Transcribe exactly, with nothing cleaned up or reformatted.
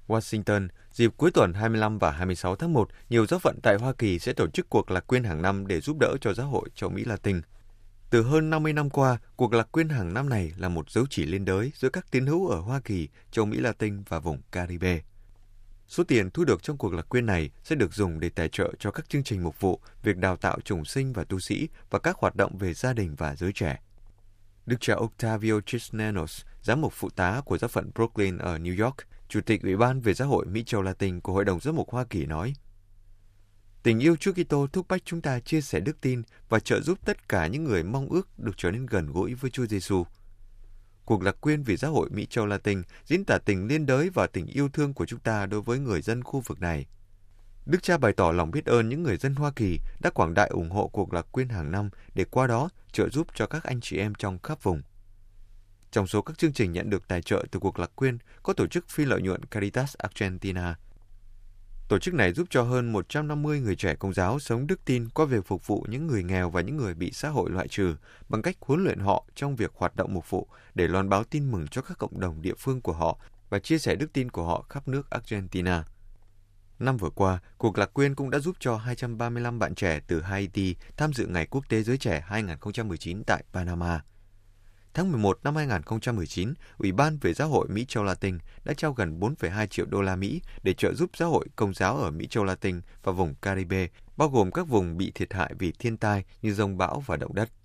Washington, dịp cuối tuần hai mươi lăm và hai mươi sáu tháng một, nhiều giáo phận tại Hoa Kỳ sẽ tổ chức cuộc lạc quyên hàng năm để giúp đỡ cho giáo hội châu Mỹ Latin. Từ hơn năm mươi năm qua, cuộc lạc quyên hàng năm này là một dấu chỉ liên đới giữa các tín hữu ở Hoa Kỳ, châu Mỹ Latin và vùng Caribe. Số tiền thu được trong cuộc lạc quyên này sẽ được dùng để tài trợ cho các chương trình mục vụ, việc đào tạo chủng sinh và tu sĩ và các hoạt động về gia đình và giới trẻ. Đức cha Octavio Cisneros, giám mục phụ tá của giáo phận Brooklyn ở New York, Chủ tịch Ủy ban về giáo hội Mỹ Châu Latin của Hội đồng Giám mục Hoa Kỳ nói: Tình yêu Chúa Kitô thúc bách chúng ta chia sẻ đức tin và trợ giúp tất cả những người mong ước được trở nên gần gũi với Chúa Giêsu. Cuộc lạc quyên vì giáo hội Mỹ Châu Latin diễn tả tình liên đới và tình yêu thương của chúng ta đối với người dân khu vực này. Đức cha bày tỏ lòng biết ơn những người dân Hoa Kỳ đã quảng đại ủng hộ cuộc lạc quyên hàng năm để qua đó trợ giúp cho các anh chị em trong khắp vùng. Trong số các chương trình nhận được tài trợ từ cuộc lạc quyên có tổ chức phi lợi nhuận Caritas Argentina. Tổ chức này giúp cho hơn một trăm năm mươi người trẻ Công giáo sống đức tin qua việc phục vụ những người nghèo và những người bị xã hội loại trừ bằng cách huấn luyện họ trong việc hoạt động mục vụ để loan báo tin mừng cho các cộng đồng địa phương của họ và chia sẻ đức tin của họ khắp nước Argentina. Năm vừa qua, cuộc lạc quyên cũng đã giúp cho hai trăm ba mươi lăm bạn trẻ từ Haiti tham dự Ngày Quốc tế Giới Trẻ hai không một chín tại Panama. Tháng mười một năm hai không một chín, Ủy ban về giáo hội Mỹ Châu Latin đã trao gần bốn phẩy hai triệu đô la Mỹ để trợ giúp giáo hội Công giáo ở Mỹ Châu Latin và vùng Caribe, bao gồm các vùng bị thiệt hại vì thiên tai như giông bão và động đất.